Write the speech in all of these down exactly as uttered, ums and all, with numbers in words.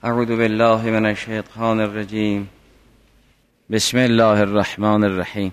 اعوذ بالله من الشیطان الرجیم. بسم الله الرحمن الرحیم.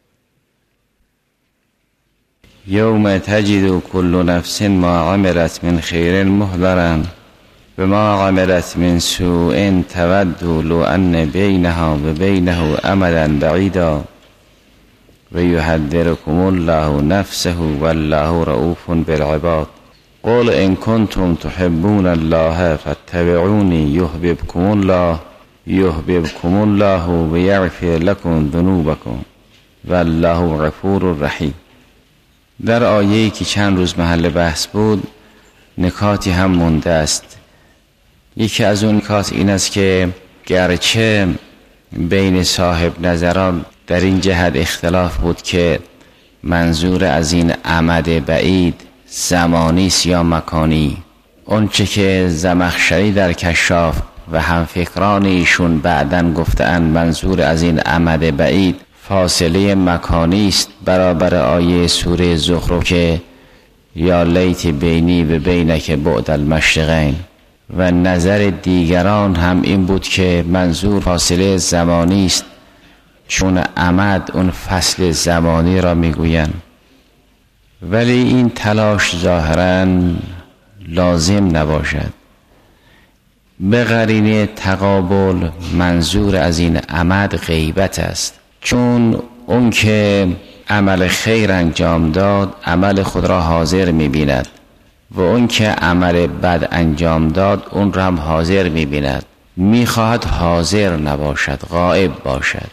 یوم تجد كل نفس ما عملت من خیر محضرا بما عملت من سوء تود لو ان بینها و بینه امدا بعیدا و یحذرکم الله نفسه والله رؤوف بالعباد. قل ان کنتم تحبون الله فاتبعونی یحببکم الله یحببکم الله و یغفر لکم ذنوبکم والله غفور رحیم. در آیه‌ای که چند روز محل بحث بود نکاتی هم مونده است. یکی از اون نکات این است که گرچه بین صاحب نظران در این جهت اختلاف بود که منظور از این امد بعید زمانی است یا مکانی، اون چه که زمخشری در کشاف و همفکران ایشون بعدن گفتن منظور از این امد بعید فاصله مکانی است برابر آیه سوره زخرف که یا لیت بینی و بینک بعد المشرقین، و نظر دیگران هم این بود که منظور فاصله زمانی است چون امد اون فصل زمانی را میگویند. ولی این تلاش ظاهراً لازم نباشد. به قرینه تقابل منظور از این امد غیبت است، چون اون که عمل خیر انجام داد عمل خود را حاضر می‌بیند و اون که عمل بد انجام داد اون را هم حاضر می‌بیند. می‌خواهد حاضر نباشد، غائب باشد.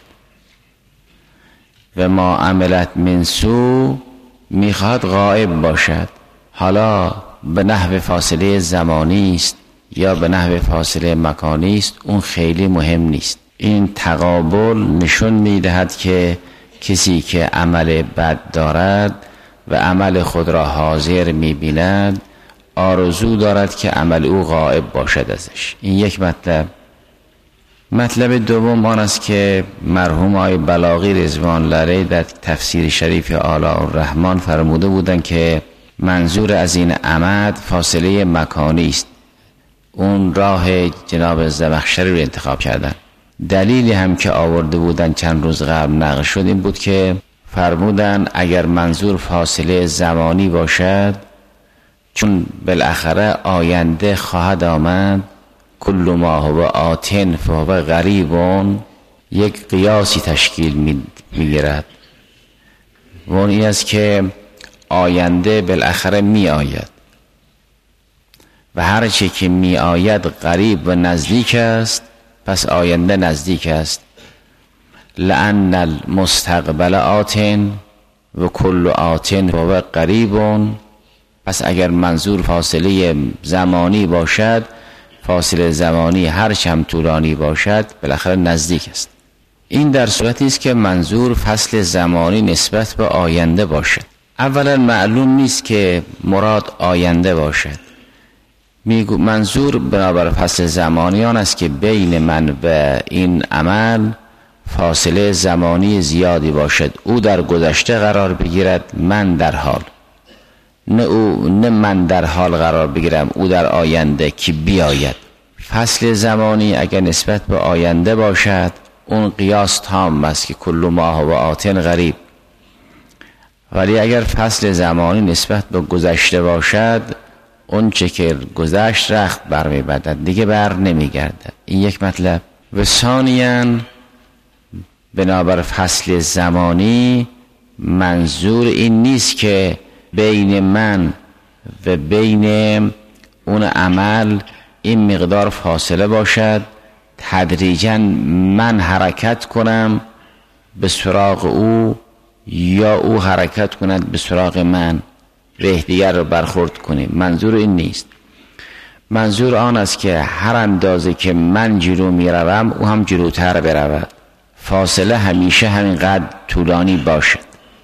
و ما عملت من سوء می‌خواهد غائب باشد. حالا به نحو فاصله زمانی است یا به نحو فاصله مکانی است اون خیلی مهم نیست. این تقابل نشون می‌دهد که کسی که عمل بد دارد و عمل خود را حاضر می‌بیند آرزو دارد که عمل او غائب باشد ازش. این یک مطلب. مطلب دوم آن است که مرحوم آقای بلاغی رضوان الله علیه در تفسیر شریف آلاء الرحمن فرموده بودند که منظور از این امد فاصله مکانی است. اون راه جناب زمخشری رو انتخاب کردن. دلیلی هم که آورده بودن چند روز قبل نقل شد این بود که فرمودن اگر منظور فاصله زمانی باشد چون بالاخره آینده خواهد آمد، کل ما هو آتن فهو قریبون، یک قیاسی تشکیل میگیرد و اون این است که آینده بالاخره می آید و هر چی که می آید قریب و نزدیک است، پس آینده نزدیک است. لأن المستقبل آتن و کل آتن و قریبون. پس اگر منظور فاصله زمانی باشد، فاصله زمانی هر چم طولانی باشد بالاخره نزدیک است. این در صورتی است که منظور فصل زمانی نسبت به آینده باشد. اولا معلوم نیست که مراد آینده باشد. میگو منظور بنابر فصل زمانی آن است که بین من و این عمل فاصله زمانی زیادی باشد. او در گذشته قرار بگیرد، من در حال، نه او نه من در حال قرار بگیرم او در آینده که بیاید. فصل زمانی اگر نسبت به آینده باشد اون قیاس تام است که کل ما هو آتن قریب. ولی اگر فصل زمانی نسبت به گذشته باشد اون چه که گذشت رخت بر می‌بردد دیگه بر نمیگردد. این یک مطلب. و ثانیاً بنابر فصل زمانی منظور این نیست که بین من و بین اون عمل این مقدار فاصله باشد، تدریجاً من حرکت کنم به سراغ او یا او حرکت کند به سراغ من، به یکدیگر رو برخورد کنیم. منظور این نیست. منظور آن است که هر اندازه که من جلو می روم او هم جلوتر برود، فاصله همیشه همینقدر طولانی باشد.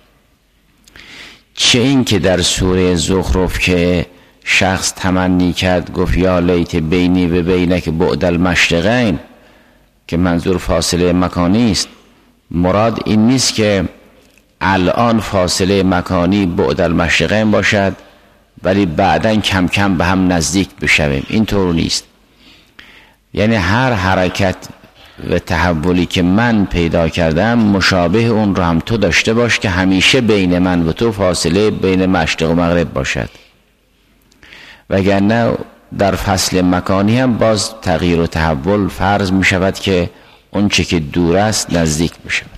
چه این که در سوره زخرف که شخص تمنی کرد گفت یا لیت بینی و بینک بعد المشرقین که منظور فاصله مکانی است، مراد این نیست که الان فاصله مکانی بعد المشرقین باشد ولی بعداً کم کم به هم نزدیک بشویم. این طور نیست. یعنی هر حرکت و تحولی که من پیدا کردم مشابه اون رو هم تو داشته باش که همیشه بین من و تو فاصله بین مشرق و مغرب باشد، وگرنه در فصل مکانی هم باز تغییر و تحول فرض می شود که اون چه که دور است نزدیک می شود.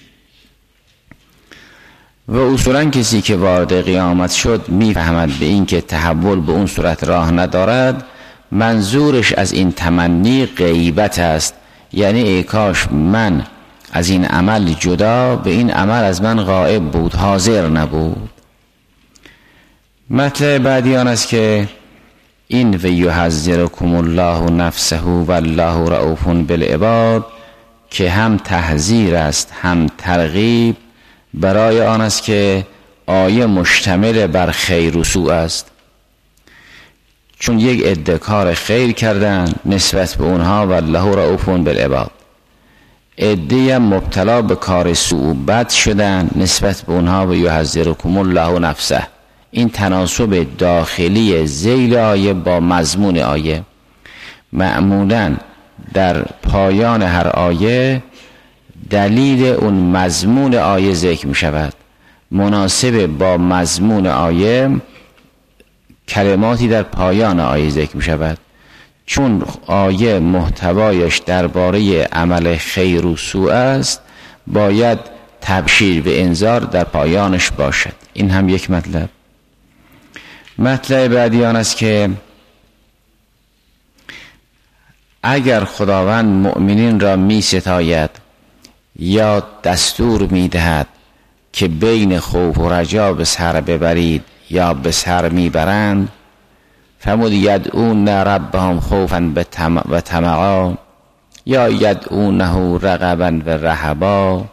و اصولا کسی که وارد قیامت شد می فهمد به این که تحول به اون صورت راه ندارد. منظورش از این تمنی غیبت است، یعنی ای کاش من از این عمل جدا، به این عمل از من غائب بود، حاضر نبود. مطلب بعدی آن است که این و یحذرکم الله نفسه والله رؤوف بالعباد، که هم تحذیر است هم ترغیب برای آن است که آیه مشتمل بر خیر و سوء است. چون یک عده کار خیر کردن نسبت به اونها والله رؤوف بالعباد، عده مبتلا به کار سوء و بد شدن نسبت به اونها و یحذرکم الله نفسه. این تناسب داخلی ذیل آیه با مضمون آیه. معمولاً در پایان هر آیه دلیل اون مضمون آیه ذکر می شود، مناسب با مضمون آیه کلماتی در پایان آیه ذکر می شود. چون آیه محتوایش درباره عمل خیر و سوء است، باید تبشیر و انذار در پایانش باشد. این هم یک مطلب. مطلب بعدی آن است که اگر خداوند مؤمنین را می ستاید یا دستور می دهد که بین خوف و رجا به سر ببرید یا به سر می برند، فرمود یدعون ربهم خوفا و طمعا یا یدعونه رغبا و رهبا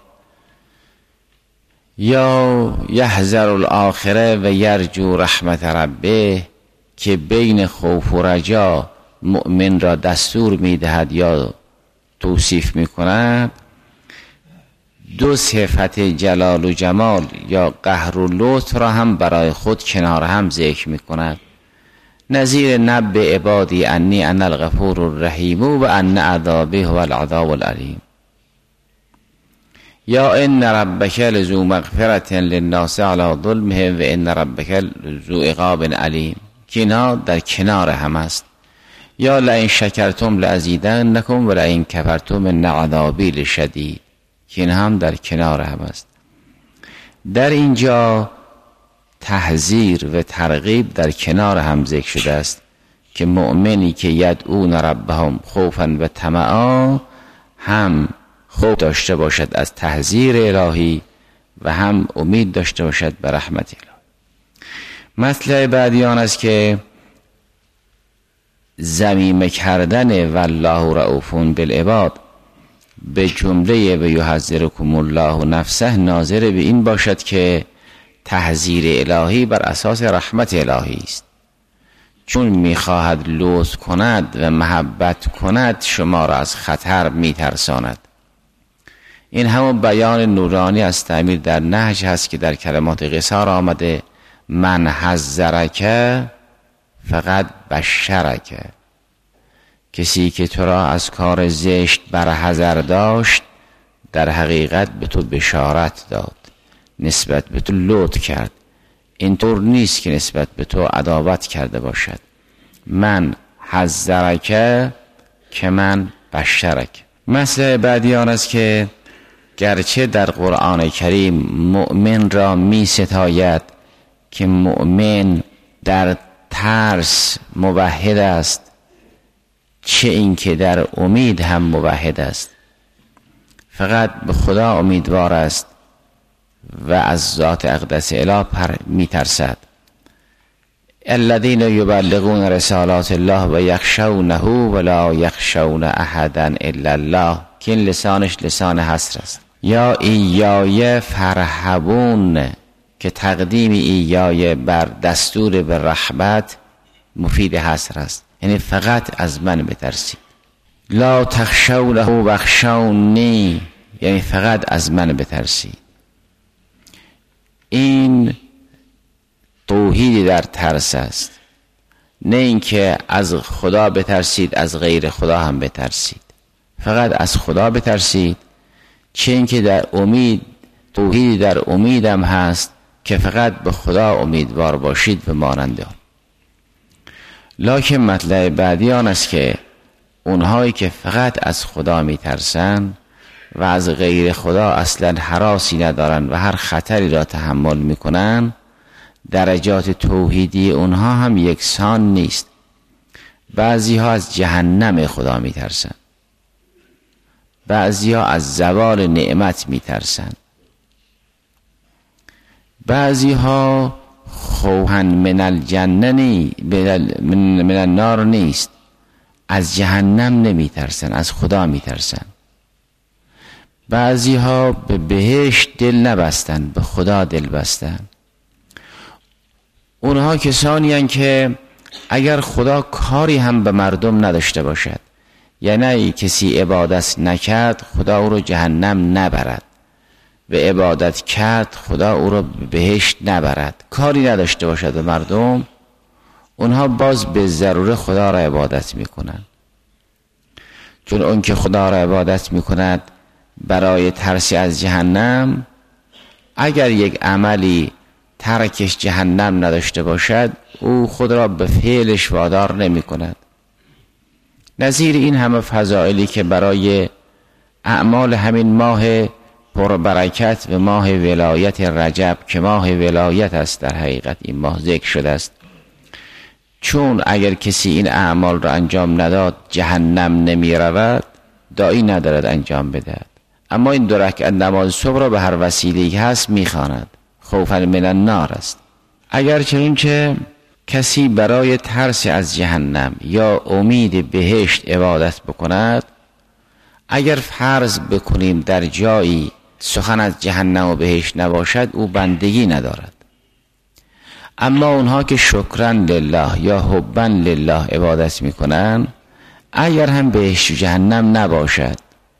یا یحذر الاخره و یرجو رحمت ربه، که بین خوف و رجا مؤمن را دستور می دهد یا توصیف می کند. دو صفت جلال و جمال یا قهر و لطف را هم برای خود کنار هم ذکر می کند. نظیر نبع عبادی انی انا الغفور الرحیم و ان عذابه هو العذاب العلیم. یا ان ربک لذو مغفرة للناس علی ظلمهم و ان ربک لذو عقاب علیم، که اینا در کنار هم است. یا لئن شکرتم لازیدنکم و لئن کفرتم ان عذابی لشدید، که این هم در کنار هم است. در اینجا تحذیر و ترغیب در کنار هم ذکر شده است که مؤمنی که یدعون ربهم خوفا و طمعا هم خوف داشته باشد از تحذیر الهی و هم امید داشته باشد به رحمت الهی. مطلب بعدی آن است که ذمیمه کردن والله رؤوف بالعباد به جمله و یحذرکم الله نفسه ناظر به این باشد که تحذیر الهی بر اساس رحمت الهی است، چون میخواهد لطف کند و محبت کند شما را از خطر میترساند. این همون بیان نورانی از تعمیر در نهج هست که در کلمات قصار آمده من حذرک فقط بشرک، کسی که تو را از کار زشت برحذر داشت در حقیقت به تو بشارت داد، نسبت به تو لطف کرد. اینطور نیست که نسبت به تو عداوت کرده باشد. من حذرک که من بشرک. مسئله بعدی آن است که گرچه در قرآن کریم مؤمن را می ستاید که مؤمن در ترس موحد است، چه این که در امید هم موحد است، فقط به خدا امیدوار است و از ذات اقدس اله پر می ترسد. الذین یبلغون رسالات الله و یخشونه ولا یخشون احدا الا الله، که این لسانش لسان حصر است. یا ایای فرحبون، که تقدیم ایای بر دستور به رحمت مفید حصر است، یعنی فقط از من بترسید. لا تخشونه واخشونی، یعنی فقط از من بترسید. این توحید در ترس است. نه اینکه از خدا بترسید از غیر خدا هم بترسید، فقط از خدا بترسید. چه اینکه در امید توحید در امیدم هست که فقط به خدا امیدوار باشید و ماننده. لکن مطلب بعدی آن است که اونهایی که فقط از خدا میترسن و از غیر خدا اصلا هراسی ندارن و هر خطری را تحمل میکنن، درجات توحیدی اونها هم یکسان نیست. بعضی ها از جهنم خدا میترسن، بعضی ها از زوال نعمت میترسن، بعضی ها خوفن من الجنه نی من النار نیست، از جهنم نمیترسن، از خدا میترسن. بعضی ها به بهشت دل نبستن، به خدا دل بستن. اونها کسانی هستند که اگر خدا کاری هم به مردم نداشته باشد، یعنی کسی عبادت نکرد خدا او رو جهنم نبرد، به عبادت کرد خدا او رو بهشت نبرد، کاری نداشته باشد به مردم، اونها باز به ضروره خدا را عبادت میکنن. چون اون که خدا را عبادت میکند برای ترسی از جهنم، اگر یک عملی ترکش جهنم نداشته باشد او خود را به فعلش وادار نمی کند. نظیر این همه فضائلی که برای اعمال همین ماه پربرکت و ماه ولایت رجب که ماه ولایت است در حقیقت این ماه ذکر شده است. چون اگر کسی این اعمال را انجام نداد جهنم نمی رود، داعی ندارد انجام بدهد. اما این دو رکعت نماز صبح را به هر وسیله‌ای که هست میخواند، خوفا من النار است. اگر چنانچه کسی برای ترس از جهنم یا امید بهشت عبادت بکند، اگر فرض بکنیم در جایی سخن از جهنم و بهشت نباشد او بندگی ندارد. اما اونها که شکرن لله یا حبا لله عبادت میکنن، اگر هم بهشت و جهنم نباشد،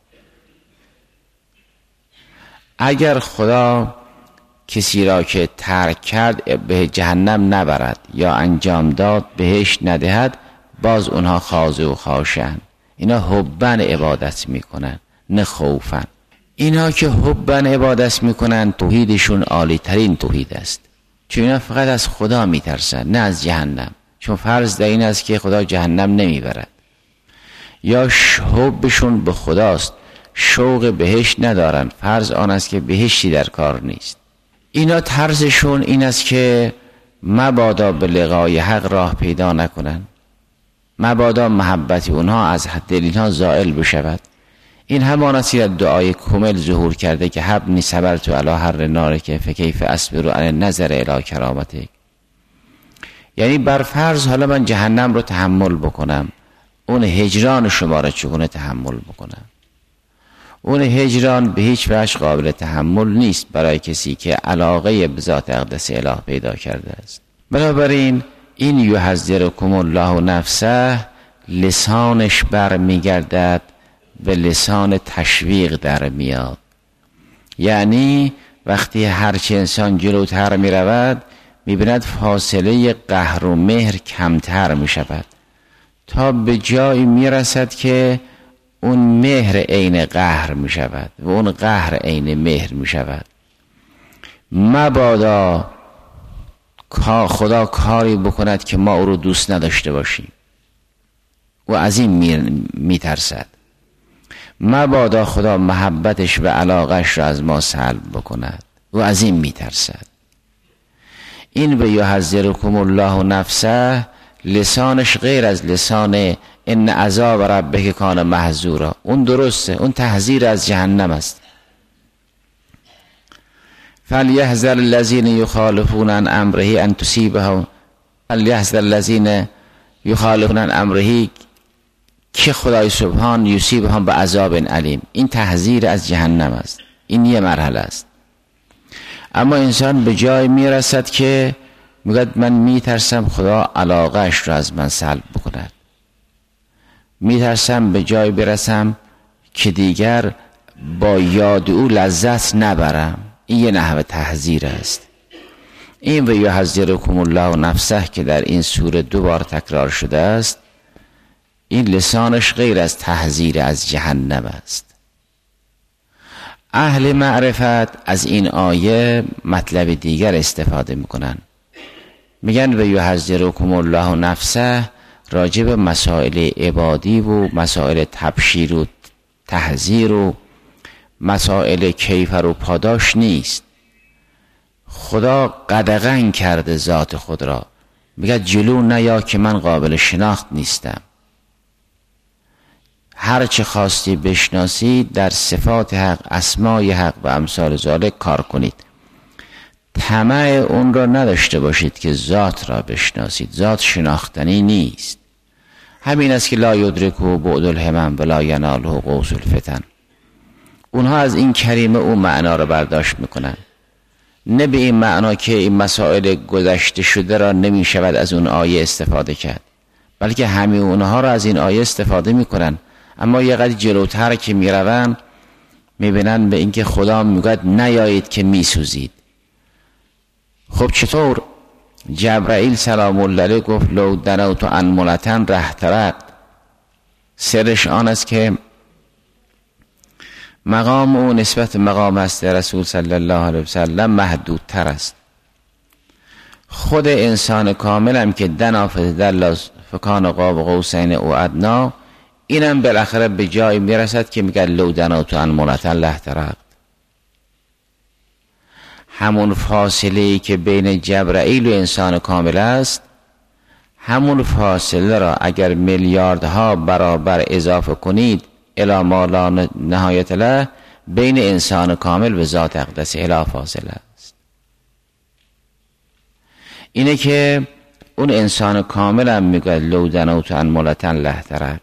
اگر خدا کسی را که ترک کرد به جهنم نبرد یا انجام داد بهشت ندهد، باز اونها خاضع و خاشعن. اینا حبا عبادت میکنن نه خوفا. اینا که حبا عبادت میکنن توحیدشون عالی ترین توحید است، چون اینا فقط از خدا میترسن نه از جهنم. چون فرض در این است که خدا جهنم نمیبرد، یا حبشون به خداست، شوق بهشت ندارن، فرض آن است که بهشتی در کار نیست. اینا ترسشون این است که مبادا به لقای حق راه پیدا نکنن، مبادا محبت اونها از دل اینها زائل بشود. این همان است که دعای کمل ظهور کرده که حبنی صبرت علی حر نار که فکیف اصبر علی نظر الی کرامتک. یعنی بر فرض حالا من جهنم رو تحمل بکنم، اون هجران شما رو چگونه تحمل بکنم؟ اون هجران به هیچ وجه قابل تحمل نیست برای کسی که علاقه به ذات اقدس اله پیدا کرده است. بنابراین این یحذرکم الله نفسه لسانش بر میگردد به لسان تشویق در میاد. یعنی وقتی هرچه انسان جلوتر می رود می بیند فاصله قهر و مهر کمتر می شود تا به جایی می رسد که اون مهر عین قهر می شود و اون قهر عین مهر می شود. مبادا خدا کاری بکند که ما او رو دوست نداشته باشیم و از این می, می ترسد. مبادا خدا محبتش و علاقش را از ما سلب بکند و از این می ترسد. این به یحذرکم الله نفسه لسانش غیر از لسان ان عذاب ربک کان محذورا. اون درسته، اون تحذیر از جهنم است. فلیحذر الذین یخالفون عن امره ان تصیبهم فلیحذر الذین یخالفون عن امره که خدای سبحان یصیبهم به عذاب علیم. این تحذیر از جهنم است. این یه مرحله است. اما انسان به جای میرسد که میگه من میترسم خدا علاقهش را از من سلب بکند، میترسم به جای برسم که دیگر با یاد او لذت نبرم. این یه نحوه تحذیر است. این و یحذرکم الله نفسه که در این سوره دو بار تکرار شده است، این لسانش غیر از تحذیر از جهنم است. اهل معرفت از این آیه مطلب دیگر استفاده میکنن، میگن و یحذرکم الله نفسه راجب مسائل عبادی و مسائل تبشیر و تحذیر و مسائل کیفر و پاداش نیست. خدا قدغن کرده ذات خود را، میگه جلو نیا که من قابل شناخت نیستم. هر چه خواستی بشناسی در صفات حق، اسمای حق و امثال ذالک کار کنید. طمع اون را نداشته باشید که ذات را بشناسید، ذات شناختنی نیست. همین است که لا یدرکه بعد الهمم ولا یناله قوس الفتن. اونها از این کریمه اون معنا را برداشت میکنن، نه به این معنا که این مسائل گذشته شده را نمی شود از اون آیه استفاده کرد، بلکه همه اونها را از این آیه استفاده میکنن، اما یه قدر جلوتر که میرون میبینن به اینکه خدا میگوید نیایید که میسوزید. خب چطور؟ جبرائیل سلام الله علیه گفت لو دنوت انملتن رهترقت. سرش آن است که مقام او نسبت مقام است رسول صلی الله علیه وسلم محدودتر است. خود انسان کامل هم که دنا فتدلی فکان قاب قوسین او ادنا، اینم بالاخره به جای میرسد که میگه لو دنوت انملتن رهترقت. همون فاصله که بین جبرائیل و انسان کامل است، همون فاصله را اگر میلیاردها برابر اضافه کنید الی ما لا نهایت له، بین انسان کامل و ذات اقدس الی فاصله است. اینه که اون انسان کامل هم میگه لو دنوت انملتن لهترقت.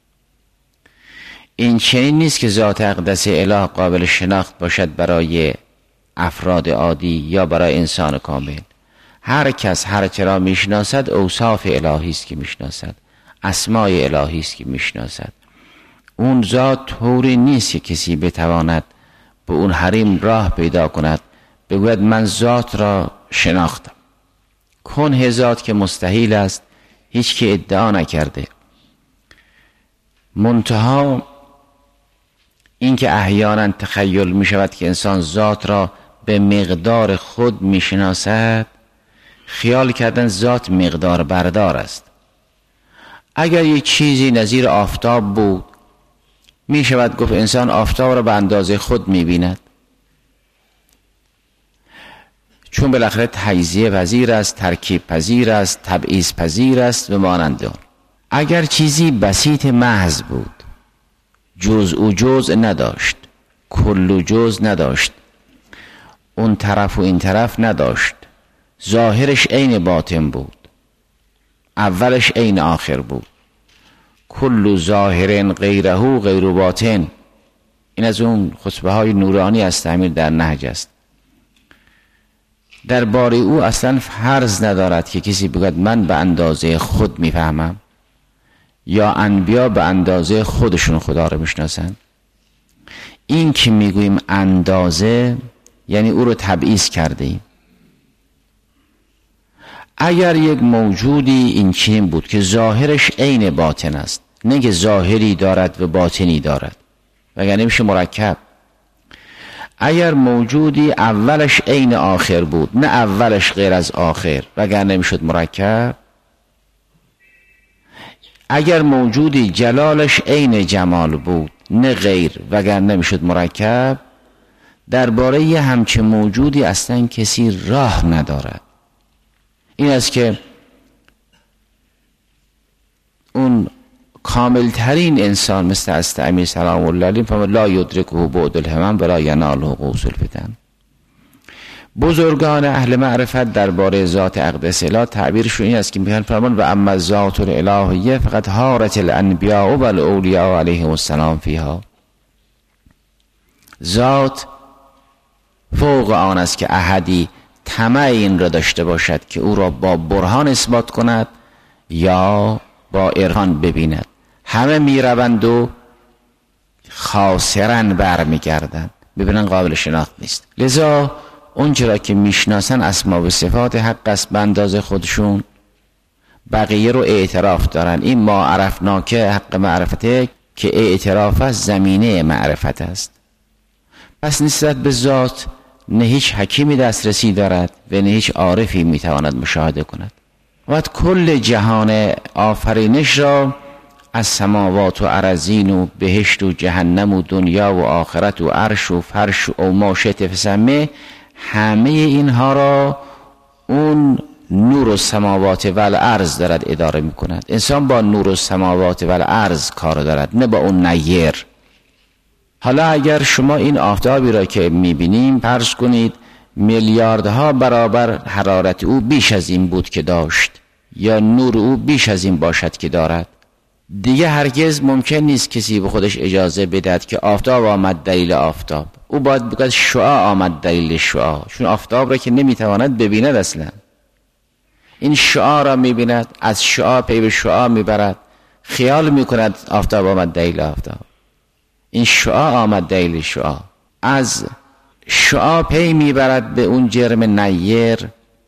این چنین نیست که ذات اقدس اله قابل شناخت باشد برای افراد عادی یا برای انسان کامل. هر کس هر چرا میشناسد اوصاف الهی است که میشناسد، اسمای الهی است که میشناسد. اون ذات طوری نیست که کسی بتواند به اون حریم راه پیدا کند بگوید من ذات را شناختم. کنه ذات که مستحیل است، هیچ که ادعا نکرده. منتها این که احیانا تخیل می شود که انسان ذات را به مقدار خود می شناسد، خیال کردن ذات مقدار بردار است. اگر یک چیزی نظیر آفتاب بود، می شود گفت انسان آفتاب را به اندازه خود می بیند، چون بالاخره تجزیه پذیر است، ترکیب پذیر است، تبعیض پذیر است و مانند آن. اگر چیزی بسیط محض بود، جزء و جزء نداشت، کل و جزء نداشت، اون طرف و این طرف نداشت، ظاهرش عین باطن بود، اولش عین آخر بود، کل ظاهر غیره غیر باطن. این از اون خطبه های نورانی است امیر در نهج است. در باره او اصلا فرض ندارد که کسی بگوید من به اندازه خود میفهمم، یا انبیا به اندازه خودشون خدا رو میشناسن. این که میگوییم اندازه یعنی او رو تبعیض کرده ایم. اگر یک موجودی این چنین بود که ظاهرش عین باطن است، نه که ظاهری دارد و باطنی دارد، وگرنه میشه مرکب. اگر موجودی اولش عین آخر بود، نه اولش غیر از آخر، وگرنه میشد مرکب. اگر موجودی جلالش عین جمال بود، نه غیر، وگرنه میشد مرکب. درباره یه همچه موجودی اصلا کسی راه ندارد. این است که اون کاملترین انسان مثل است امیر سلام الله علیه فهم لا یدرکه بعد الهمم ولا یناله قوس الفتن. بزرگان اهل معرفت درباره ذات اقدس اله تعبیرشون این است که میگن فرمان و اما ذات الالهیه فقط حارت الانبیاء و الاولیاء علیهم السلام فیها. ذات فوق آن است که احدی طمع این را داشته باشد که او را با برهان اثبات کند یا با عرفان ببیند. همه میروند و خاسرن برمیگردند، ببینن قابل شناخت نیست. لذا اون چرا که میشناسن اسما و صفات حق است به اندازه خودشون، بقیه رو اعتراف دارن. این ما عرفناکه حق معرفته که اعتراف است زمینه معرفت است. پس نسبت به ذات نه هیچ حکیمی دسترسی دارد و نه هیچ عارفی میتواند مشاهده کند. و کل جهان آفرینش را از سماوات و ارضین و بهشت و جهنم و دنیا و آخرت و عرش و فرش و ما شئت فسمه، همه اینها را اون نور السماوات و الارض دارد اداره می کند. انسان با نور السماوات و الارض کار دارد، نه با اون نیر. حالا اگر شما این آفتابی را که می بینیم فرض کنید میلیاردها برابر حرارت او بیش از این بود که داشت، یا نور او بیش از این باشد که دارد، دیگه هرگز ممکن نیست کسی به خودش اجازه بدهد که آفتاب آمد دلیل آفتاب. او باید بگوید شعاع آمد دلیل شعاع، چون آفتاب را که نمیتواند ببیند اصلا. این شعاع را میبیند، از شعاع پی به شعاع میبرد، خیال میکند آفتاب آمد دلیل آفتاب. این شعاع آمد دلیل شعاع، از شعاع پی میبرد به اون جرم نیر.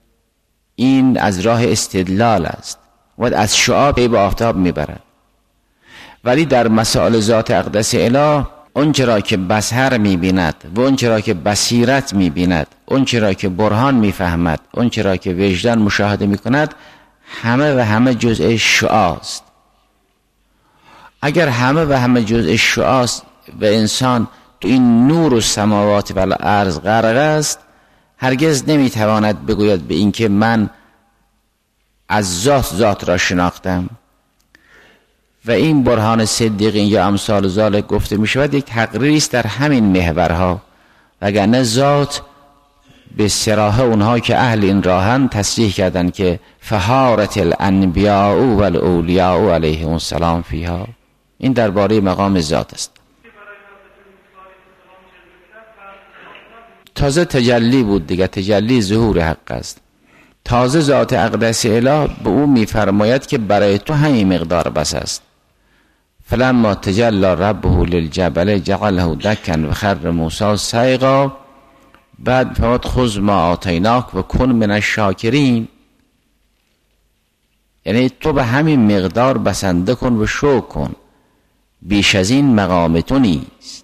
این از راه استدلال است و از شعاع پی به آفتاب میبرد. ولی در مسائل ذات اقدس اله، اون چرا که بصر میبیند و اون چرا که بصیرت میبیند، اون چرا که برهان میفهمد، اون چرا که وجدان مشاهده میکند، همه و همه جزء شعاع است. اگر همه و همه جزء شعاع است و انسان تو این نور و سماوات و الارض غرق است، هرگز نمیتواند بگوید به این که من از ذات ذات را شناختم. و این برهان صدیقین یا امثال ذالک گفته می شود یک تقریری است در همین محورها، وگرنه ذات به صراحه اونها که اهل این راهن تصریح کردن که فحارت الانبیاء و الاولیاء علیهم السلام فیها. این درباره مقام ذات است. تازه تجلی بود دیگه، تجلی ظهور حق است. تازه ذات اقدس اله به او میفرماید که برای تو همین مقدار بس است. فلما تجلی ربه للجبل جعله دکا و خر موسی صعقا. بعد فرمود خذ ما آتیناک و کن من الشاکرین. یعنی تو به همین مقدار بسنده کن و شکر کن، بیش از این مقام تو نیست.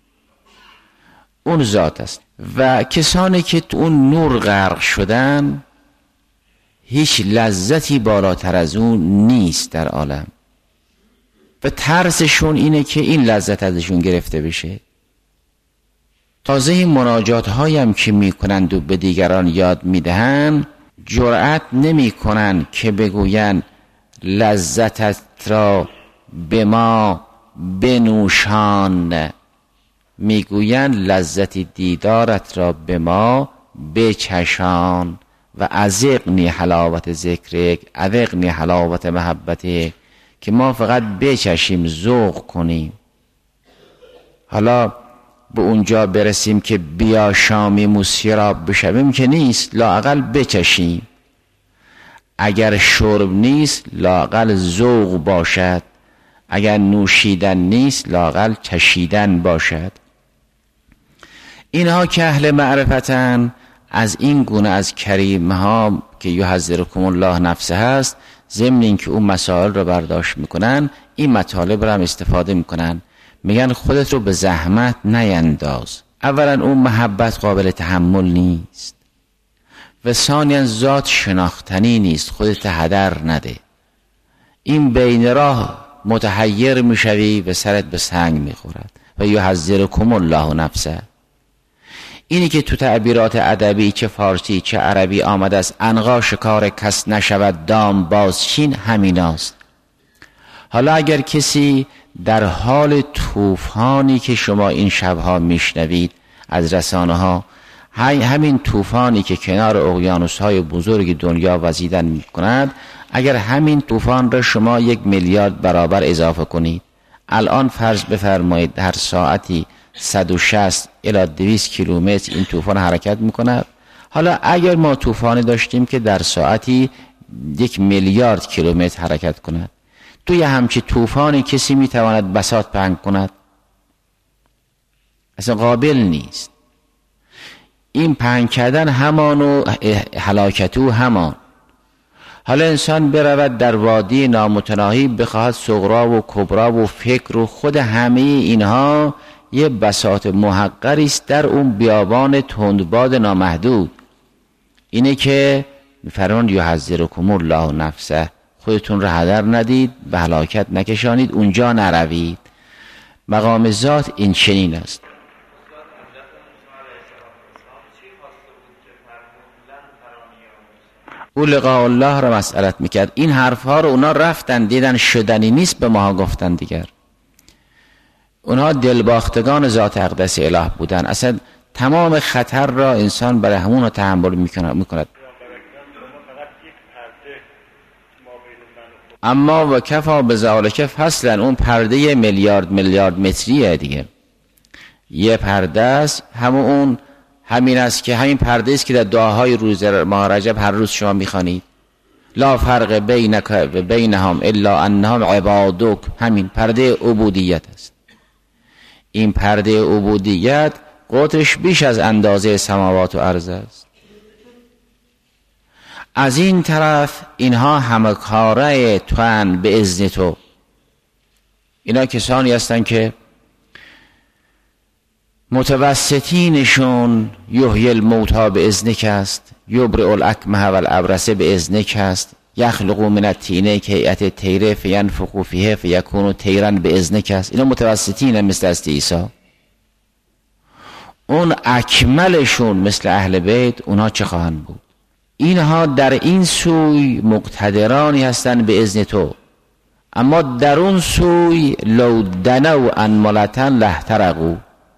اون ذات است. و کسانی که تو اون نور غرق شدن، هیچ لذتی بالاتر از اون نیست در عالم و ترسشون اینه که این لذت ازشون گرفته بشه. تازه این مناجات هایم که میکنند و به دیگران یاد میدهند، جرأت نمیکنند که بگویند لذتت را به ما بنوشان، میگویند لذت دیدارت را به ما بچشان و اذقنی حلاوت ذکرک، اذقنی حلاوت محبتک، که ما فقط بچشیم، ذوق کنیم. حالا به اونجا برسیم که بیا شامی موسیراب بشویم که نیست، لااقل بچشیم. اگر شرب نیست لااقل ذوق باشد، اگر نوشیدن نیست لااقل چشیدن باشد. اینها که اهل معرفتن، از این گونه از کریم ها که یحذرکم الله نفسه هست، ضمن این که اون مسائل رو برداشت میکنن، این مطالب رو هم استفاده میکنن. میگن خودت رو به زحمت نینداز. اولا اون محبت قابل تحمل نیست و ثانیا ذات شناختنی نیست، خودت هدر نده. این بین راه متحیر میشوی و سرت به سنگ میخورد. و یحذرکم الله نفسه، اینی که تو تعبیرات ادبی چه فارسی چه عربی آمده است، عنقا شکار کس نشود دام بازچین، همیناست. حالا اگر کسی در حال طوفانی که شما این شبها میشنوید از رسانه ها، همین طوفانی که کنار اقیانوس های بزرگ دنیا وزیدن میکند، اگر همین طوفان را شما یک میلیارد برابر اضافه کنید، الان فرض بفرمایید هر ساعتی صد و شصت الی دویست کیلومتر این طوفان حرکت میکند. حالا اگر ما طوفانی داشتیم که در ساعتی یک میلیارد کیلومتر حرکت کند، توی همچی طوفانی کسی میتواند بساط پهن کند؟ اصلا قابل نیست. این پهن کردن همان و هلاکتو همان. حالا انسان برود در وادی نامتناهی بخواهد صغرا و کبرا و فکر و خود همه اینها یه بساط محقری است در اون بیابان تندباد نامحدود. اینه که میفرمان یحذرکم الله نفسه، خودتون را هدر ندید، به هلاکت نکشانید، اونجا نروید. مقام ذات این چنین است. او لقاء الله را مسئلت میکرد. این حرفها رو اونا رفتن دیدن شدنی نیست، به ما گفتن دیگر. اونها دلباختگان ذات اقدس اله بودن. اصلا تمام خطر را انسان برای همون رو تحمل میکند. اما و کفا بذالک فصلا، اون پرده میلیارد میلیارد متریه دیگه. یه پرده است، همون اون همین است که همین پرده است که در دعاهای روز ماه رجب هر روز شما میخوانید. لا فرق بینک و بینهم الا انهم عبادک، همین پرده عبودیت است. این پرده عبودیت قطرش بیش از اندازه سماوات و ارض است. از این طرف اینها همه کاره توان به اذن تو. اینا کسانی هستن که متوسطینشون یحیی الموتی به اذنک است، یبرئ الاکمه و الابرص به اذنک است، یخلق من الطین کهیئت الطیر فینفخ فیه فیکون طیرا به اذنک است. اینا متوسطین مثل است عیسی. اون اکملشون مثل اهل بیت، اونها چه خواهند بود؟ اینها در این سوی مقتدرانی هستند به اذن تو، اما در اون سوی لو دنو انملتا لهترقو.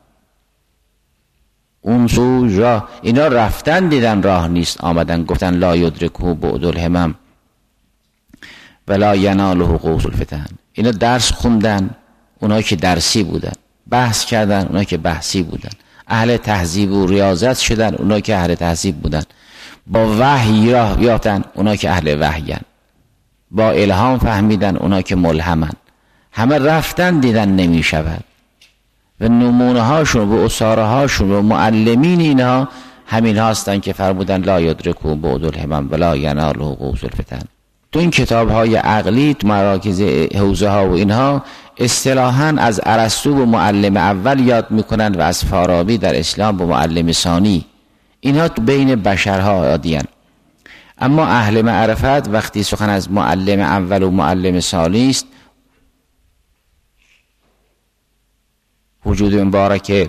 اون سوی راه، اینا رفتن دیدن راه نیست، آمدن گفتن لا یدرکو بعد الهمم ولا یناله قوس الفتن. اینا درس خوندن، اونها که درسی بودن، بحث کردن، اونها که بحثی بودن، اهل تهذیب و ریاضت شدن، اونها که اهل تهذیب بودن، با وحی راه یافتن، اونا که اهل وحیان، با الهام فهمیدن، اونا که ملهمن. همه رفتن دیدن نمی شود و نمونه هاشون و اساره هاشون و معلمین اینها همین هستن که فرمودن لا یدرکو بعد الهمم ولا یناله قوس الفتن. تو این کتاب های عقلی، تو مراکز حوزه ها و اینها اصطلاحاً از ارسطو و معلم اول یاد میکنن و از فارابی در اسلام به معلم ثانی. اینها تو بین بشرها عادیان. اما اهل معرفت وقتی سخن از معلم اول و معلم ثانی است، وجود مبارک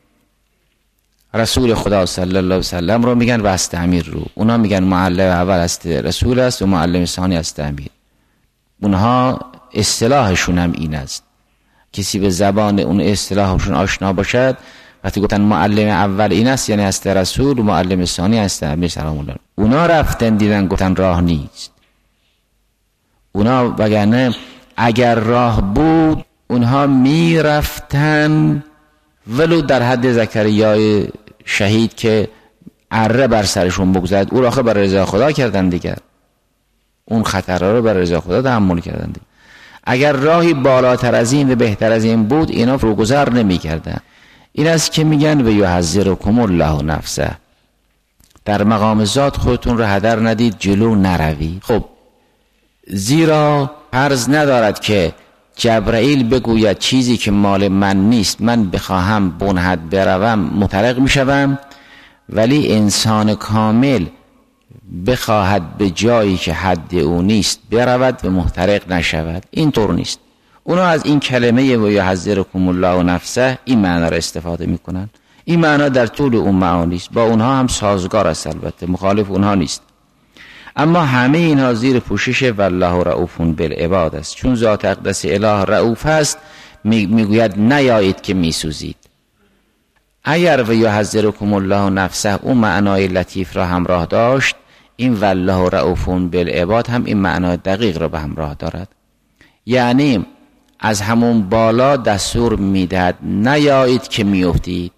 رسول خدا صلی الله علیه و سلم رو میگن و است امیر رو. اونا میگن معلم اول است رسول است و معلم ثانی است امیر. اونها اصطلاحشون هم این است. کسی به زبان اون اصطلاحشون آشنا باشد، وقتی گفتن معلم اول این است یعنی است رسول و معلم ثانی است امیر سلام الله. اونا رفتن دیدن گفتن راه نیست. اونا وگرنه اگر راه بود اونها می رفتن ولو در حد زکریای شهید که اره بر سرشون بگذارد، او را بر رضا خدا کردن دیگر، اون خطرها رو بر رضا خدا تحمل کردن دیگر. اگر راهی بالاتر از این و بهتر از این بود اینا فروگذار نمی کردن. این است که میگن و یحذرکم الله نفسه، در مقام ذات خودتون رو هدر ندید، جلو نروید. خب زیرا فرض ندارد که جبرائیل بگوید چیزی که مال من نیست، من بخواهم بنهد بروم مطلق میشوم، ولی انسان کامل بخواهد به جایی که حد او نیست برود و محترق نشود. این طور نیست. اونا از این کلمه و یحذرکم الله نفسه این معنی را استفاده میکنن. این معنی در طول اون معانی است، با اونها هم سازگار است، البته مخالف اونها نیست. اما همه اینها زیر پوشش والله رؤوف بالعباد است. چون ذات اقدس اله رؤوف است، میگوید نیایید که میسوزید. اگر و یحذرکم الله نفسه اون معنای لطیف را همراه داشت، این والله رؤوف بالعباد هم این معنای دقیق را به همراه دارد. یعنی از همون بالا دستور میدهد نیایید که میافتید،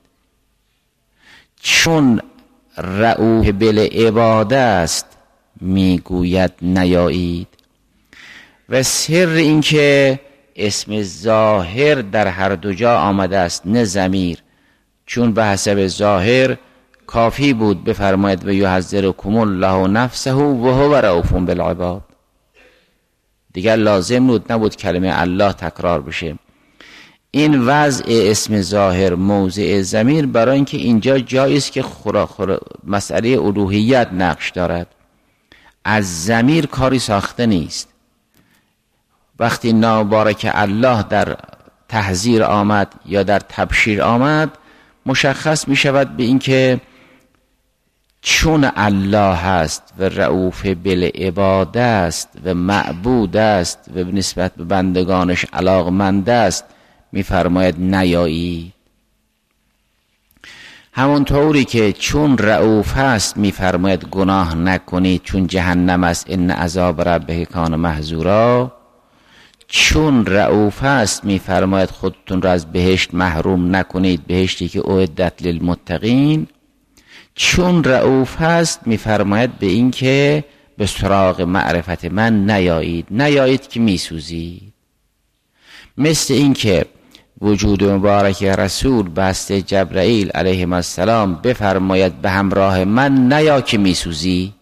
چون رؤوف بالعباد است میگوید نیایید. و سر این که اسم ظاهر در هر دو جا آمده است نه ضمیر، چون به حسب ظاهر کافی بود بفرماید و یحذرکم الله نفسه و هو رؤوف بالعباد. دیگر لازم بود نبود کلمه الله تکرار بشه. این وضع اسم ظاهر موضع ضمیر برای اینکه اینجا جایی است که خورا خورا مسئله الوهیت نقش دارد. از ضمیر کاری ساخته نیست. وقتی نابارک الله در تحذیر آمد یا در تبشیر آمد، مشخص می شود به اینکه چون الله هست و رؤوف بالعباد است و معبود است و نسبت به بندگانش علاقمند است، می‌فرماید نیایی. همونطوری که چون رؤوف هست می‌فرماید گناه نکنید چون جهنم است ان عذاب ربه کان محذورا. چون رؤوف هست می‌فرماید خودتون را از بهشت محروم نکنید، بهشتی که اعدت للمتقین. چون رؤوف هست می‌فرماید به این که به سراغ معرفت من نیایید، نیایید که میسوزید. مثل این که وجود مبارک رسول بست جبرائیل علیه السلام بفرماید به همراه من نیا که میسوزی.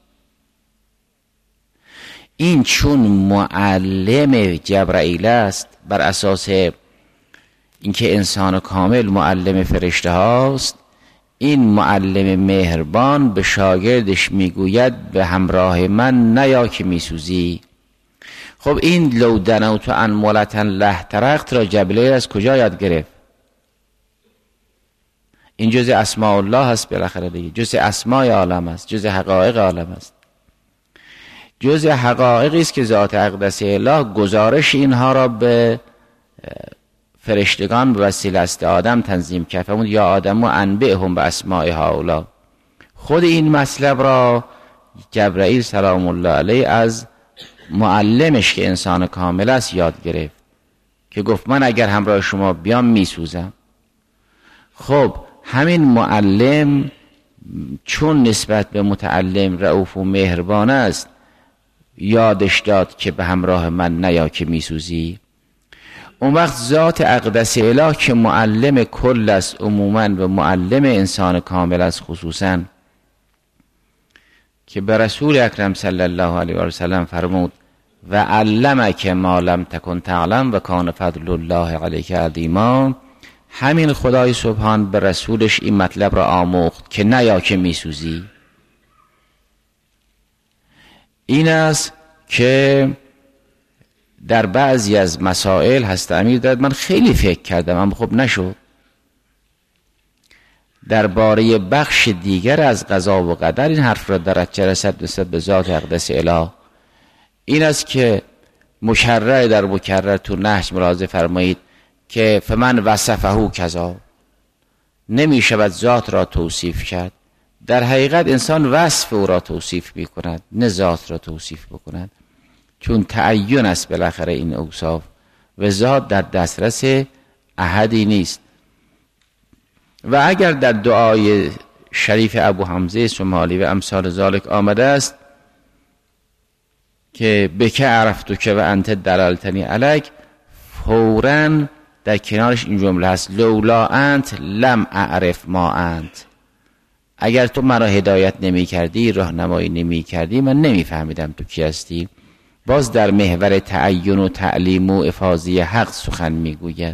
این چون معلم جبرائیل است، بر اساس اینکه انسان کامل معلم فرشته هاست، این معلم مهربان به شاگردش میگوید به همراه من نیا که میسوزی. خب این لو دنوت عن ملتن له ترقت را جبرئیل از کجا یاد گرفت؟ این جز اسماء الله هست، بالاخره دیگه جز اسماء عالم است، جز حقایق عالم است، جز حقایقی است که ذات اقدس اله گزارش اینها را به فرشتگان به وسیله است آدم تنظیم کرد. فرمود یا آدم و انبئهم به اسماء هؤلاء. خود این مطلب را جبرئیل سلام الله علیه از معلمش که انسان کامل است یاد گرفت که گفت من اگر همراه شما بیام میسوزم. خب همین معلم چون نسبت به متعلم رؤوف و مهربان است، یادش داد که به همراه من نیا که میسوزی. اون وقت ذات اقدس اله که معلم کل است عموماً و معلم انسان کامل است خصوصاً، که به رسول اکرم صلی الله علیه و سلم فرمود و علمک ما لم تکن تعلم و کان فضل الله علیک عظیما. همین خدای سبحان به رسولش این مطلب را آموخت که نیا که میسوزی. این است که در بعضی از مسائل هست امیر داد من خیلی فکر کردم اما خب نشد. درباره بخش دیگر از قضا و قدر این حرف را دارد چه رسد نسبت به ذات اقدس اله. این است که مکرر در مکرر تو نهج ملاحظه فرمایید که فمن وصفه کذا، نمی شود ذات را توصیف کرد. در حقیقت انسان وصف او را توصیف می کند نه ذات را توصیف بکند، چون تعین است بالاخره این اوصاف و ذات در دسترس احدی نیست. و اگر در دعای شریف ابو حمزه سمالی و امثال ذالک آمده است که بک عرفتو که و انت دلالتنی علیک، فوراً در کنارش این جمله هست لولا انت لم اعرف ما انت. اگر تو مرا هدایت نمی کردی، راهنمایی نمی کردی، من نمی فهمیدم تو کی هستی. باز در محور تعین و تعلیم و افاضی حق سخن می گوید.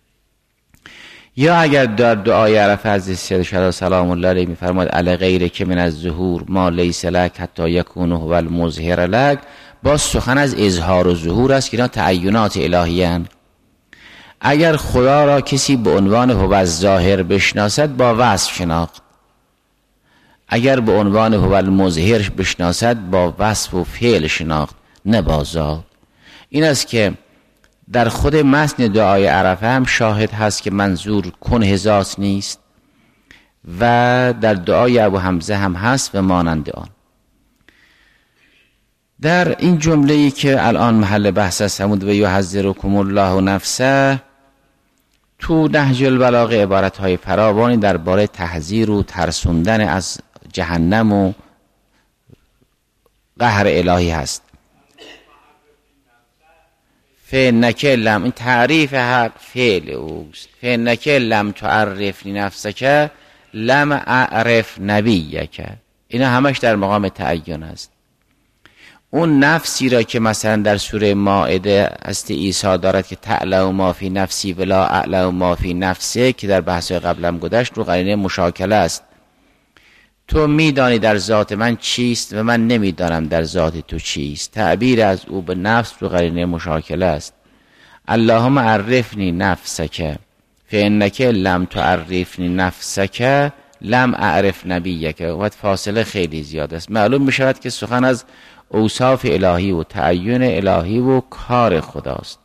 یا اگر در دعای عرفه از سید شهدا سلام الله علیه می فرماید علی غیر که من از ظهور ما لیس لک حتی یکون هو المظهر لک، باز سخن از اظهار و ظهور است که اینا تعینات الهی اند. اگر خدا را کسی به عنوان هو الظاهر بشناسد با وصف شناخت، اگر به عنوان هو المظهر بشناسد با وصف و فعل شناخت نه با ذات. این است که در خود متن دعای عرفه هم شاهد هست که منظور کنه ذات نیست و در دعای ابو حمزه هم هست و مانند آن. در این جمله‌ای که الان محل بحث است همود و یحذرکم الله نفسه، تو نهج البلاغه عبارت‌های فراوانی درباره تحذیر و ترسوندن از جهنم و قهر الهی هست. فإنک لم، این تعریف حق فعل اوست، فإنک لم تعرفنی نفسک، لم اعرف نبیک. اینا همش در مقام تعین است. اون نفسی را که مثلا در سوره مائده است عیسی دارد که تعلم ما فی نفسی ولا اعلم ما فی نفسه، که در بحث قبلم گذشت، رو قرینه مشاکله است. تو میدانی در ذات من چیست و من نمیدانم در ذات تو چیست. تعبیر از او به نفس رو قرینه مشاکله است. اللهم عرفنی نفسک فانک لم تعرفنی نفسک لم اعرف نبیک. وقت فاصله خیلی زیاد است. معلوم می شود که سخن از اوصاف الهی و تعین الهی و کار خداست.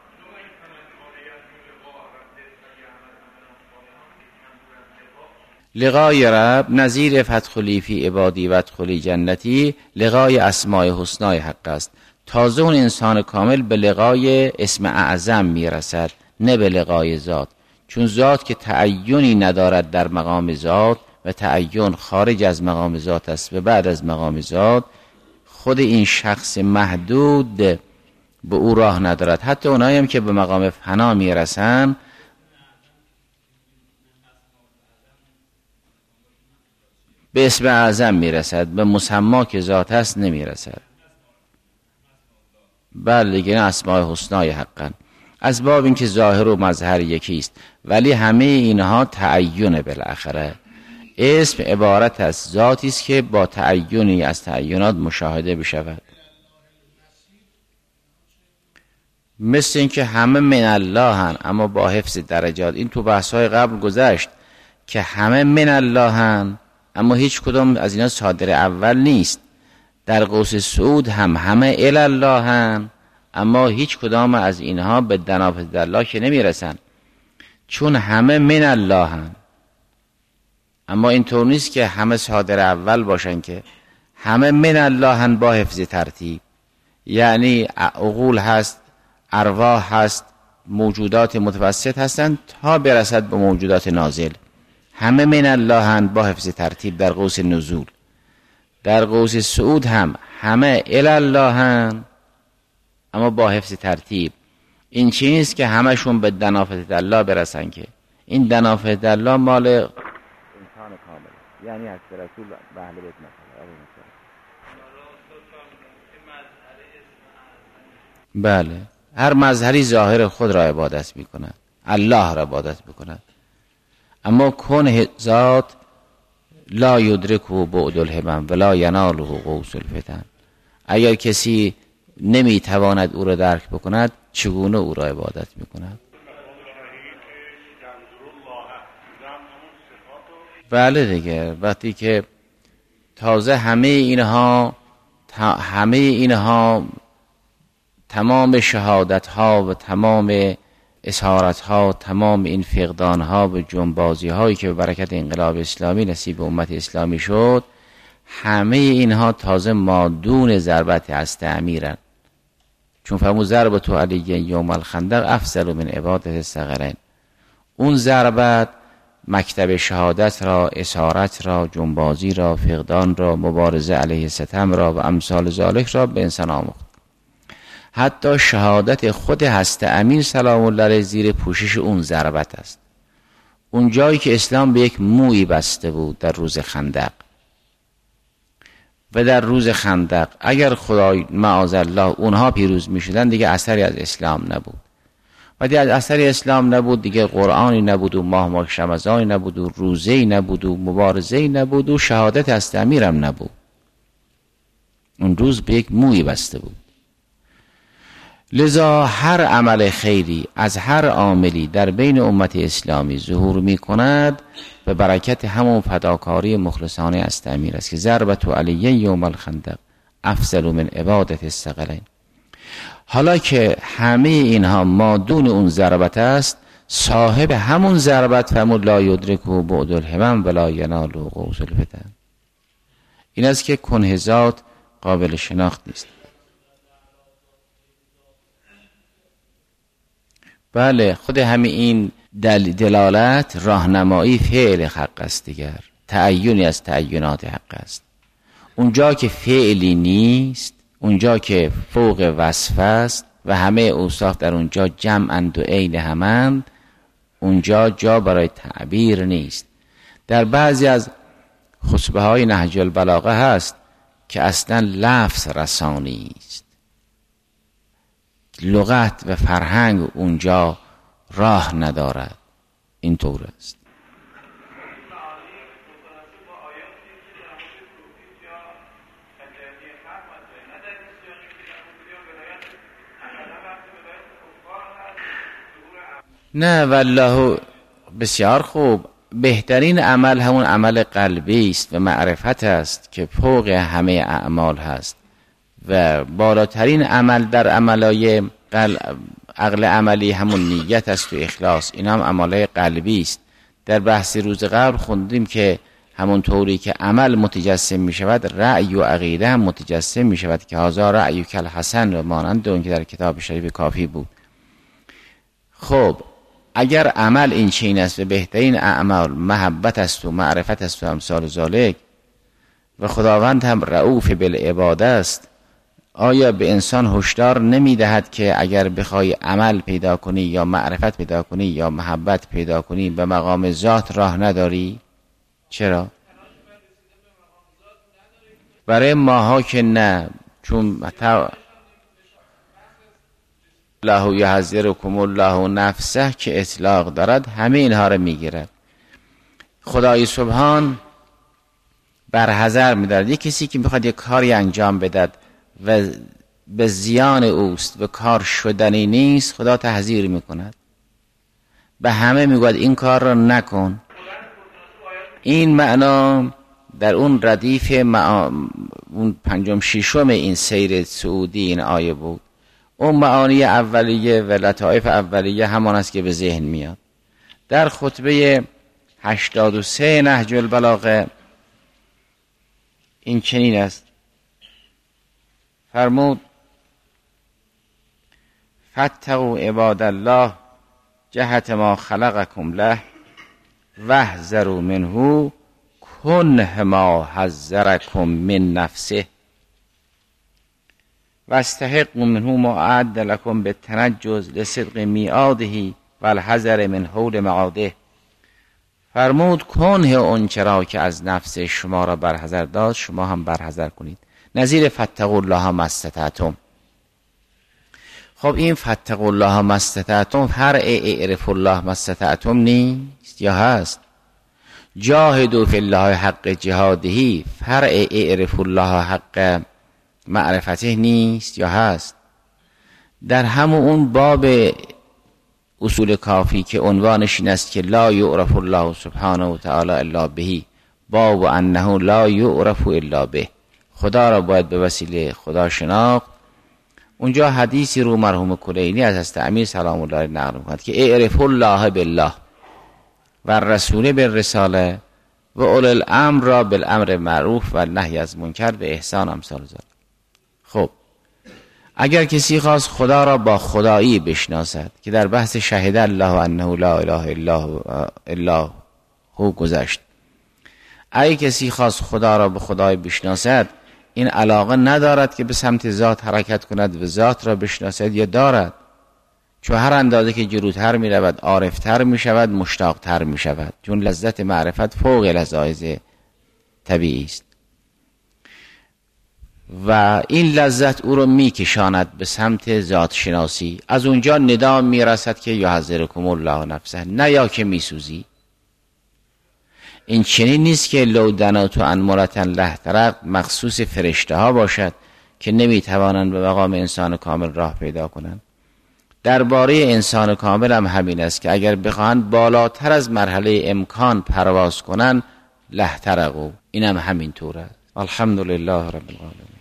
لقای رب نظیر فدخلی فی عبادی و ادخلی جنتی، لقای اسماء حسنای حق است. تازه اون انسان کامل به لقای اسم اعظم میرسد، نه به لقای ذات. چون ذات که تعینی ندارد در مقام ذات و تعین خارج از مقام ذات است و بعد از مقام ذات، خود این شخص محدود به او راه ندارد. حتی اونایی هم که به مقام فنا میرسن به اسم اعظم میرسد، به مسما که ذات است نمیرسد. بله دیگه اسماء حسنای حقا، از باب این که ظاهر و مظهر یکیست، ولی همه اینها تعین بالاخره. اسم عبارت از ذاتی است که با تعینی از تعینات مشاهده بشود. مثل این که همه من الله هن اما با حفظ درجات. این تو بحث‌های قبل گذشت که همه من الله هن اما هیچ کدام از اینا صادر اول نیست. در قوس سعود هم همه الی الله هن اما هیچ کدام از اینها به دنافذ الله که نمیرسن، چون همه من الله هن. اما اینطور نیست که همه صادر اول باشن، که همه من الله هن با حفظ ترتیب. یعنی عقول هست، ارواح هست، موجودات متوسط هستند تا برسد به موجودات نازل. همه من الله هن با حفظ ترتیب در قوس نزول. در قوس صعود هم همه الی الله هن اما با حفظ ترتیب. این چی نیست که همشون به دنافذ الله برسن، که این دنافذ الله مال انسان کامل، یعنی از رسول و اهل بیت مثلا. بله، هر مظهری ظاهر خود را عبادت می کند، الله را عبادت می کند. اما کن ذات لا یدرکه بعد الهمم ولا یناله قوس الفتن. اگر کسی نمی تواند او را درک بکند، چگونه او را عبادت می کند؟ بله دیگه، وقتی که تازه همه اینها همه اینها تمام شهادت ها و تمام اسارت ها، تمام این فقدان ها و جنبازی هایی که به برکت انقلاب اسلامی نصیب امت اسلامی شد، همه اینها تازه مادون ضربت از تعمیرن. چون فرمود ضربت علی یوم الخندق افضل من عبادت الثقلین. اون ضربت مکتب شهادت را، اسارت را، جنبازی را، فقدان را، مبارزه علیه ستم را و امثال ذالک را به انسان آموخت. حتی شهادت خود هست امیر سلام الله علیه زیر پوشش اون ضربت است. اون جایی که اسلام به یک مویی بسته بود در روز خندق، و در روز خندق اگر خدای معاذالله اونها پیروز می شدن دیگه اثری از اسلام نبود. و دیگه از اثری اسلام نبود، دیگه قرآنی نبود و ماه ماه رمضانی نبود و روزه‌ای نبود و مبارزه‌ای نبود و شهادت هست امیرم نبود. اون روز به یک مویی بسته بود. لذا هر عمل خیری از هر عاملی در بین امت اسلامی ظهور می کند به برکت همون فداکاری مخلصانه است امیر است که ضربت علی یوم الخندق افضل من عبادت الثقلین. حالا که همه اینها مادون اون ضربت است، صاحب همون ضربت فرمود لا یدرکه بعد الهمم ولا یناله قوس الفتن. این است که کنه ذات قابل شناخت نیست. بله، خود همین این دل دلالت راهنمایی فعل حق است دیگر، تعینی از تعینات حق است. اونجا که فعلی نیست، اونجا که فوق وصف است و همه اوصاف در اونجا جمعند و عین همند، اونجا جا برای تعبیر نیست. در بعضی از خطبه های نهج البلاغه هست که اصلا لفظ رسانی است، لغت و فرهنگ اونجا راه ندارد. این طور است. نه والله بسیار خوب. بهترین عمل همون عمل قلبی است و معرفت است که فوق همه اعمال هست و بالاترین عمل در عملای عقل عملی همون نیت است و اخلاص. این هم عملای قلبی است. در بحث روز قبل خوندیم که همون طوری که عمل متجسم می شود، رأی و عقیده هم متجسم می شود که هازا رأی کل حسن و مانند اون که در کتاب شریف کافی بود. خب اگر عمل این چین است و بهترین اعمال محبت است و معرفت است و امثال ذالک و خداوند هم رؤوف بالعباد است، آیا به انسان هشدار نمی دهد که اگر بخوای عمل پیدا کنی یا معرفت پیدا کنی یا محبت پیدا کنی به مقام ذات راه نداری؟ چرا؟ برای ماها که نه، چون الله یحذرکم الله نفسه که اطلاق دارد همه اینها رو میگیرد. خدای سبحان برحذر می‌دارد یک کسی که میخواد یک کاری انجام بدهد و به زیان اوست و کار شدنی نیست، خدا تحذیر میکند، به همه میگوید این کار را نکن. این معنا در اون ردیف معا... اون پنجم ششم این سیر سعودی این آیه بود. اون معانی اولیه و لطائف اولیه همان است که به ذهن میاد. در خطبه هشتاد و سه نهج البلاغه این چنین است، فرمود فاتقوا عباد الله جهت ما خلقکم له واحذروا منه کنه ما حذرکم من نفسه واستحقوا منه ما اعد لكم بالتنجز لصدق میعاده والحذر من حول معاده. فرمود کنه اون چرا که از نفس شما را برحذر داد شما هم برحذر کنید. نظیر فاتقوا الله ما استطعتم. خب این فاتقوا الله ما استطعتم فرع اعرفوا الله ما استطعتم نیست یا هست؟ جاهدوا فی الله حق جهاده فرع اعرفوا الله حق معرفته نیست یا هست؟ در همون اون باب اصول کافی که عنوانش این است که لا یعرف الله سبحانه و تعالی الا به، باب انه لا یعرف الا به، خدا را باید به وسیله خدا شناخت. اونجا حدیثی رو مرحوم کلینی از حضرت امیر سلام الله علیه نقل می‌کند که اعرف الله بالله و رسول بالرساله و اول الامر را بالامر معروف و نهی از منکر به احسان امثال ذلک. خب اگر کسی خواست خدا را با خدایی بشناسد که در بحث شهد الله انه لا اله الا هو گذشت، اگر کسی خواست خدا را به خدایی بشناسد این علاقه ندارد که به سمت ذات حرکت کند و ذات را بشناسد، یا دارد؟ چون هر اندازه که جلوتر می رود عارفتر می شود، مشتاقتر می شود، چون لذت معرفت فوق لذایز طبیعی است و این لذت او رو می کشاند به سمت ذات شناسی. از اونجا ندا می رسد که یحذرکم الله نفسه، نه یا که می سوزی. این چنین نیست که لو دناتو ان مرتن لهترق مخصوص فرشته ها باشد که نمی توانند به مقام انسان کامل راه پیدا کنند. درباره انسان کامل هم همین است که اگر بخواهند بالاتر از مرحله امکان پرواز کنند لهترقوا، این هم همین طور است. الحمدلله رب العالمین.